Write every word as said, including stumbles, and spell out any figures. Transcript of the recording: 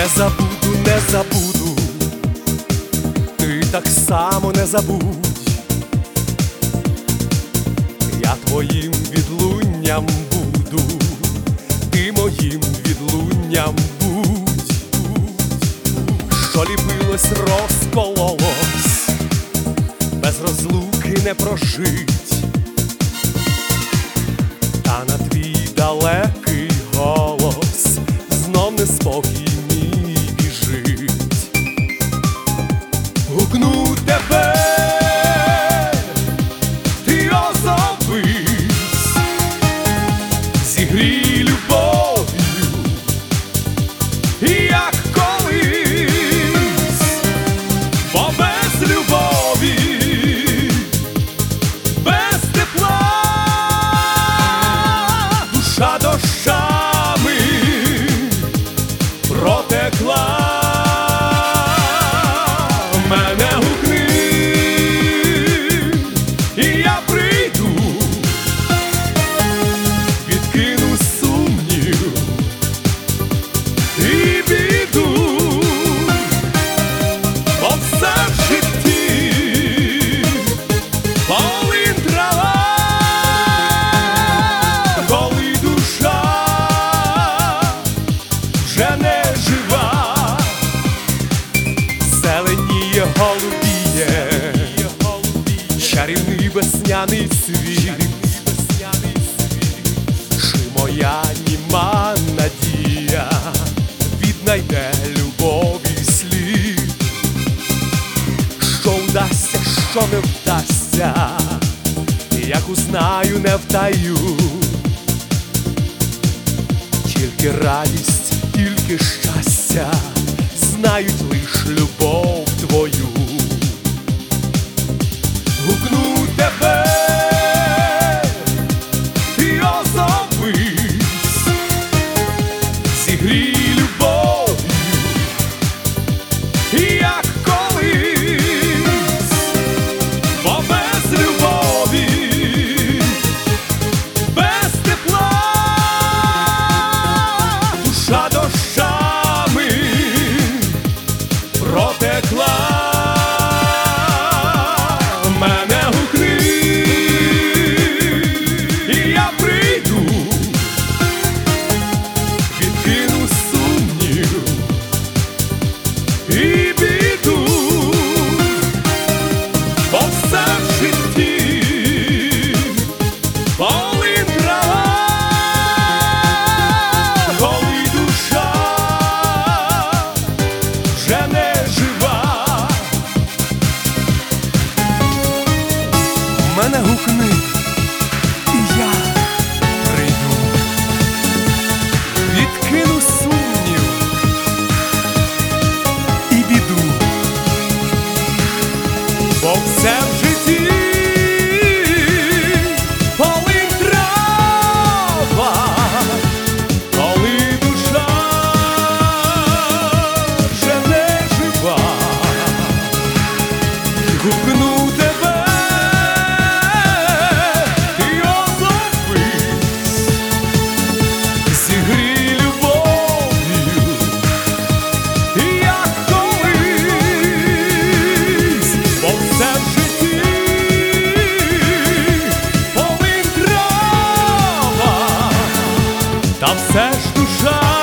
Не забуду, не забуду, ти так само не забудь. Я твоїм відлунням буду, ти моїм відлунням будь. Що ліпилось, розкололось, без розлуки не прожить. Та на твій далекий голос знов неспокій мій біжить. Гукну тебе, ти озовись, зігрій любов'ю, як колись, бо без любові, без тепла душа дощами протекла. Мене гукни, і я прийду, відкину сумнів і біду, бо все в житті полин трава, коли душа вже не жива. Зеленіє, голубіє чарівний весняний світ. Чи моя німа надія віднайде любові слід? Що вдасться, що не вдасться, як узнаю, не втаю. Тільки радість, тільки щастя знають лиш любов твою. Гукну тебе, ти озовись, зігрій любов'ю, як колись, бо без любові, без тепла душа дощами протекла. Мене гукни, і я прийду, відкину сумнів і біду, бо все в житті полин трава, коли душа вже не жива. Мене гукни, і я прийду, відкину сумнів і біду, бо все в житті полин трава, коли душа вже не жива. Гукну тебе, зігрій любов'ю, як колись, бо все в житті полин трава, та все ж душа